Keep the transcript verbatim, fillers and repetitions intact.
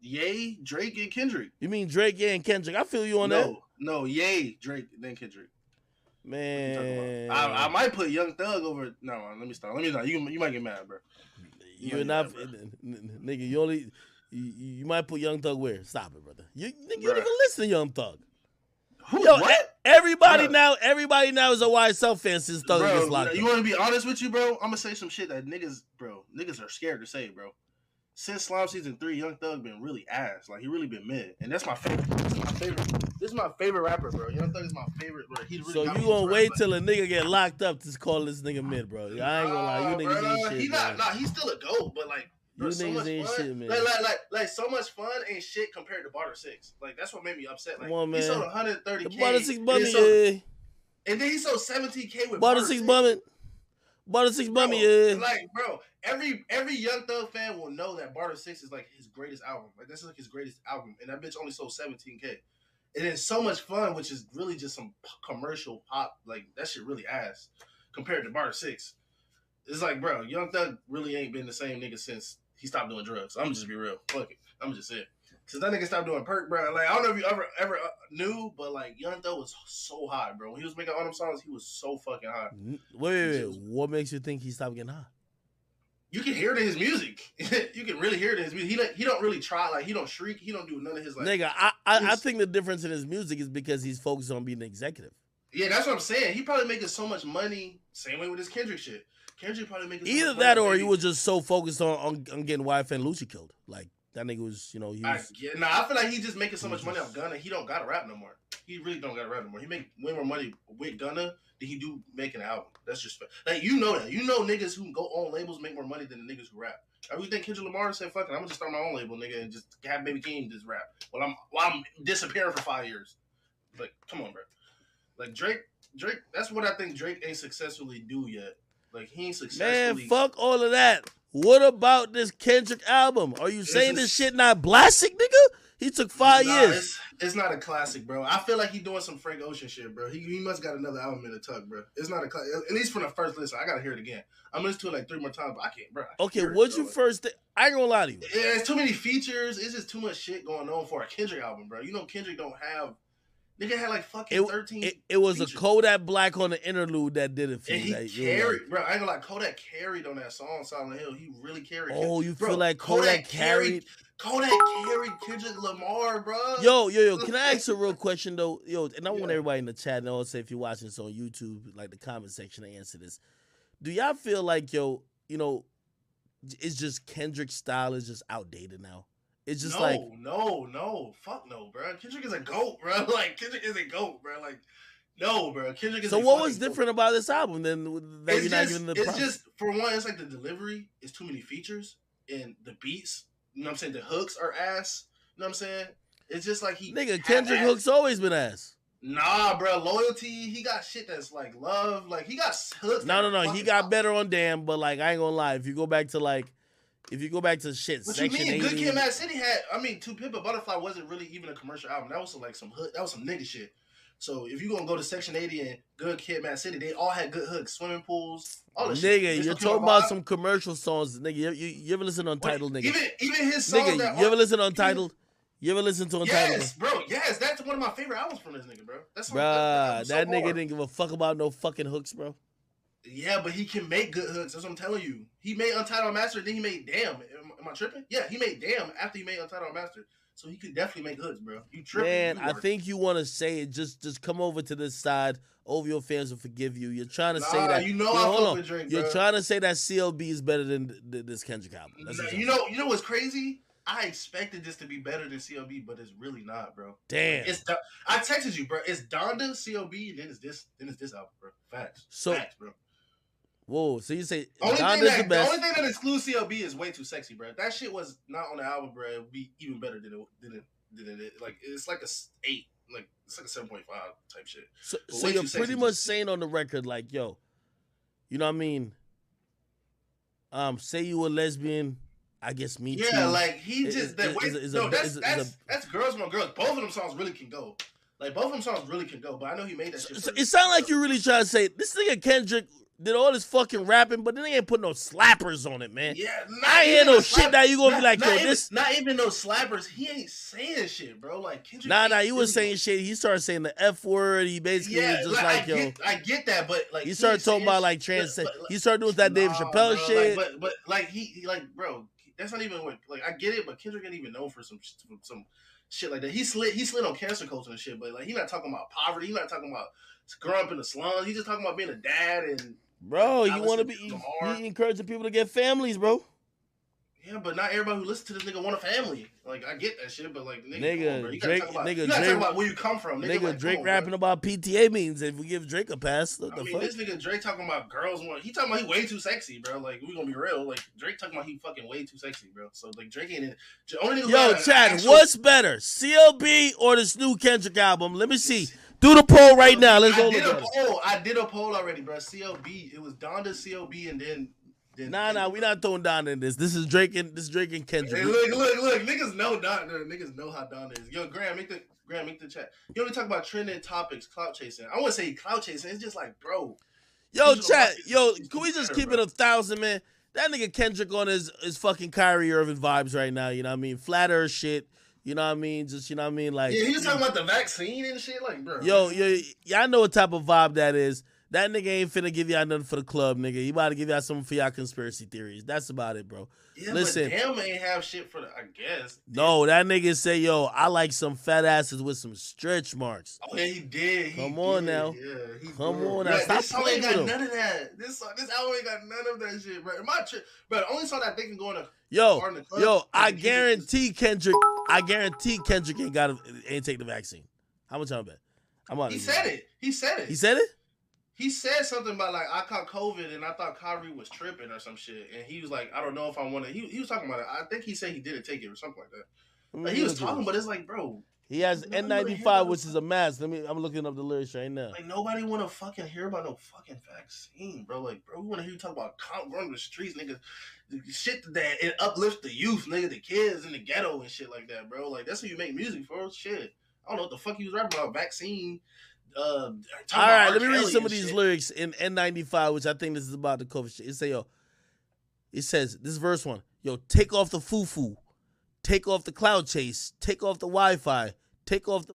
Ye, Drake, and Kendrick. You mean Drake, Ye, and Kendrick? I feel you on no, that. No, no, Ye, Drake, then Kendrick. Man, I, I might put Young Thug over. No, let me stop. Let me stop. You you might get mad, bro. You You're not, mad, nigga. You only you, you might put Young Thug where? Stop it, brother. You, nigga, you don't even listen to Young Thug. Who? Yo, what? Everybody bro. now, everybody now is a Y S L fan since Thug gets locked up. You want to be honest with you, bro? I'm gonna say some shit that niggas, bro, niggas are scared to say, bro. Since Slime Season three, Young Thug been really ass. Like, he really been mid. And that's my favorite. This is my favorite. This is my favorite rapper, bro. Young Thug is my favorite, bro. He really so you gonna wait till a nigga get locked up to call this nigga mid, bro? I ain't gonna lie. You niggas bro, ain't shit, he not, man. Nah, he's still a GOAT, but, like, bro, you so niggas much ain't fun. shit, man. Like, like, like, like, so much fun ain't shit compared to Barter six. Like, that's what made me upset. Like, Come on, man. He sold one hundred thirty K. The Barter six bumming, sold, yeah. And then he sold seventeen K with Barter Barter six six bumming. Barter six bumming, bro, yeah. Like, bro, every every Young Thug fan will know that Barter six is like his greatest album. Like, that's like his greatest album, and that bitch only sold seventeen K. And it's so much fun, which is really just some p- commercial pop. Like, that shit really ass compared to Barter six. It's like, bro, Young Thug really ain't been the same nigga since he stopped doing drugs. I'm just be real. Fuck it. I'm just saying. Since that nigga stopped doing perk, bro, like, I don't know if you ever ever uh, knew, but, like, Young Thug was so hot, bro. When he was making all them songs, he was so fucking hot. Wait, wait, wait. What makes you think he stopped getting hot? You can hear it in his music. You can really hear it in his music. He like, he don't really try, like, he don't shriek. He don't do none of his, like... Nigga, I I, I think the difference in his music is because he's focused on being an executive. Yeah, that's what I'm saying. He probably making so much money, same way with his Kendrick shit. Kendrick probably making so Either much that money, or baby. he was just so focused on, on, on getting Y F N Lucci killed. Like, that nigga was, you know, he was... I, yeah, nah, I feel like he just making so much money off Gunna. He don't got to rap no more. He really don't got to rap no more. He make way more money with Gunna than he do making an album. That's just... Like, you know that. You know niggas who go on labels make more money than the niggas who rap. I really think Kendrick Lamar said, fuck it, I'm going to just start my own label, nigga, and just have Baby King just rap. While I'm, while I'm disappearing for five years. Like, come on, bro. Like, Drake, Drake, that's what I think Drake ain't successfully do yet. Like, he ain't successfully... Man, fuck all of that. What about this Kendrick album? Are you saying It's a- this shit not blastic, nigga? He took five Nah, years. It's, it's not a classic, bro. I feel like he doing some Frank Ocean shit, bro. He, he must got another album in the tuck, bro. It's not a classic. At least from the first listen. I got to hear it again. I'm listening to it like three more times, but I can't, bro. I can't Okay, hear it, what'd bro. you first think? I ain't gonna lie to you. Yeah, it's too many features. It's just too much shit going on for a Kendrick album, bro. You know Kendrick don't have... Nigga had like fucking It, thirteen it, it was features. a Kodak Black on the interlude that did it for And me. he Like, you know, carried, bro. I ain't gonna lie, Kodak carried on that song, Silent Hill. He really carried. Oh, you bro, feel like Kodak carried? Kodak carried Kendrick Lamar, bro. Yo, yo, yo, can I ask a real question, though? Yo, and I want Yeah. everybody in the chat, and also if you're watching this on YouTube, like the comment section, to answer this. Do y'all feel like, yo, you know, it's just Kendrick's style is just outdated now? It's just no, like... no, no. Fuck no, bro. Kendrick is a GOAT, bro. Like, Kendrick is a GOAT, bro. Like, no, bro. Kendrick is So a what was fucking different about this album than that It's you're not just, giving the it's props? just, for one, it's like the delivery is too many features, and the beats, you know what I'm saying? The hooks are ass. You know what I'm saying? It's just like he... Nigga, Kendrick half-assed. Hook's always been ass. Nah, bro. Loyalty. He got shit that's like love. Like, he got hooks. No, no, that are no. He fucking got top. better on Damn, but like I ain't gonna lie. If you go back to like, if you go back to shit, What you Section mean? Good eighty, Kid, Mad City had. I mean, To Pimp a Butterfly wasn't really even a commercial album. That was some, like some hood. That was some nigga shit. So if you gonna go to Section eighty and Good Kid, Mad City, they all had good hooks, swimming pools, all this shit. nigga, Bitch you're Don't Kill talking My about Vibe. some commercial songs, nigga. You, you, you ever listen to Untitled, Wait, nigga? Even even his songs. Nigga, that you ever are- listen to Untitled? You ever listen to Untitled? Yes, bro. Yes, that's one of my favorite albums from this nigga, bro. That's Bruh, that, that so nigga hard. didn't give a fuck about no fucking hooks, bro. Yeah, but he can make good hooks. That's what I'm telling you. He made Untitled Master, then he made Damn. Am, am I tripping? Yeah, he made Damn after he made Untitled Master. So he could definitely make hooks, bro. You tripping? Man, you I are. think you want to say it. Just, just come over to this side. Over your fans will forgive you. You're trying to Nah, say that. you know Yo, I hold fuck on. with Drake, You're bro. trying to say that C L B is better than th- th- this Kendrick album. That's Nah, what you I'm know, saying. you know what's crazy? I expected this to be better than C L B, but it's really not, bro. Damn. It's Don- I texted you, bro. It's Donda, C L B, and then it's this, then it's this album, bro. Facts. So- Facts, bro. Whoa. So you say Only thing, Donda's that, the the best? only thing that excludes C L B is Way Too Sexy, bro. If that shit was not on the album, bro, it would be even better than it than it than it. Like, it's like a s- eight, like it's like a seven point five type shit. So, But so Way you're Too pretty Sexy much just- saying on the record, like, yo, you know what I mean? Um, say you a lesbian, I guess me Yeah, too. like he Is- just is- that is- way, is no, a- that's is a- is that's a- that's girls on girls. Both of them songs really can go. Like both of them songs really can go. But I know he made that So, shit. so for- it sounds like you're really trying to say this nigga Kendrick did all this fucking rapping, but then they ain't put no slappers on it, man. Yeah, I ain't hear no shit slap- now. You gonna not, be like, not yo, even, this. Not even no slappers. He ain't saying shit, bro. Like Kendrick. Nah, nah, ain't you was really- saying shit. He started saying the F word. He basically Yeah, was just like, like, I yo. get, I get that, but like He he started ain't talking saying about shit, like trans. but- but, He started doing that Dave nah, Chappelle bro, shit. Like, but but like he, he like bro, that's not even what like I get it, but Kendrick ain't even known for some some shit like that. He slid he slid on cancel culture and shit, but like he not talking about poverty. He not talking about growing up in the slums. He just talking about being a dad and Bro, like, you I want to listen be to he, Lamar. he encouraging people to get families, bro. Yeah, but not everybody who listens to this nigga want a family. Like I get that shit, but like nigga, Nigga, come on, bro. You Drake- gotta talk about, nigga, you gotta Drake- talk about where you come from, nigga. Nigga, like, Drake come on, rapping bro. about P T A means if we give Drake a pass. What I the mean, fuck? this nigga Drake talking about girls want. He talking about he way too sexy, bro. Like we gonna be real. Like Drake talking about he fucking way too sexy, bro. So like Drake ain't in. Only nigga who Yo, got an Chad, actual- what's better, C L B or this new Kendrick album? Let me see. Do the poll right now. Let's go I did look a at it. poll. I did a poll already, bro. C L B. It was Donda, C L B, and then. then Nah, nah, we not throwing down in this. This is Drake and this is Drake and Hey, Kendrick. look, look, look. Niggas know Donda. Niggas know how Donda is. Yo, Graham, make the Graham, make the chat. You only talk about trending topics, clout chasing. I wouldn't say clout chasing. It's just like, bro. Yo, Digital chat. marketing Yo, is can we just better, keep bro. it a thousand, man? That nigga Kendrick on his his fucking Kyrie Irving vibes right now. You know what I mean? Flat Earth shit. You know what I mean? Just, you know what I mean? Like, Yeah, he was talking about the vaccine and shit. Like, bro. yo, yo, y'all know what type of vibe that is. That nigga ain't finna give y'all nothing for the club, nigga. He about to give y'all something for y'all conspiracy theories. That's about it, bro. Yeah, Listen. but damn ain't have shit for the. I guess. No, that nigga say, yo, I like some fat asses with some stretch marks. Oh, yeah, he did. He Come on did. now. Yeah, he Come did. on Bro, now. Stop this song playing ain't got with him. none of that. This song, this album ain't got none of that shit, bro. My tri- bro, the only song that they can go in a Yo, Pardon the club. yo, I Kendrick is- guarantee Kendrick, I guarantee Kendrick ain't got ain't take the vaccine. How much I'm bet? I'm on He said it. He said it. He said it? He said something about like I caught COVID and I thought Kyrie was tripping or some shit, and he was like, I don't know if I want to. He, he was talking about it. I think he said he didn't take it or something like that. Like, he was talking, but it's like, bro, He has Nobody N wanna hear ninety-five, about which is a mask. Let me. I'm looking up the lyrics right now. like nobody want to fucking hear about no fucking vaccine, bro. Like, bro, we want to hear you talk about count going to the streets, nigga. The shit that it uplifts the youth, nigga, the kids in the ghetto and shit like that, bro. Like that's what you make music for. Shit, I don't know what the fuck he was rapping about vaccine. Uh, talking All about right, R. let me read Kelly some and of these shit. lyrics in N ninety-five, which I think this is about the COVID shit. It say, yo, it says, this is verse one. Yo, take off the foo-foo. Take off the cloud chase. Take off the Wi-Fi. Take off the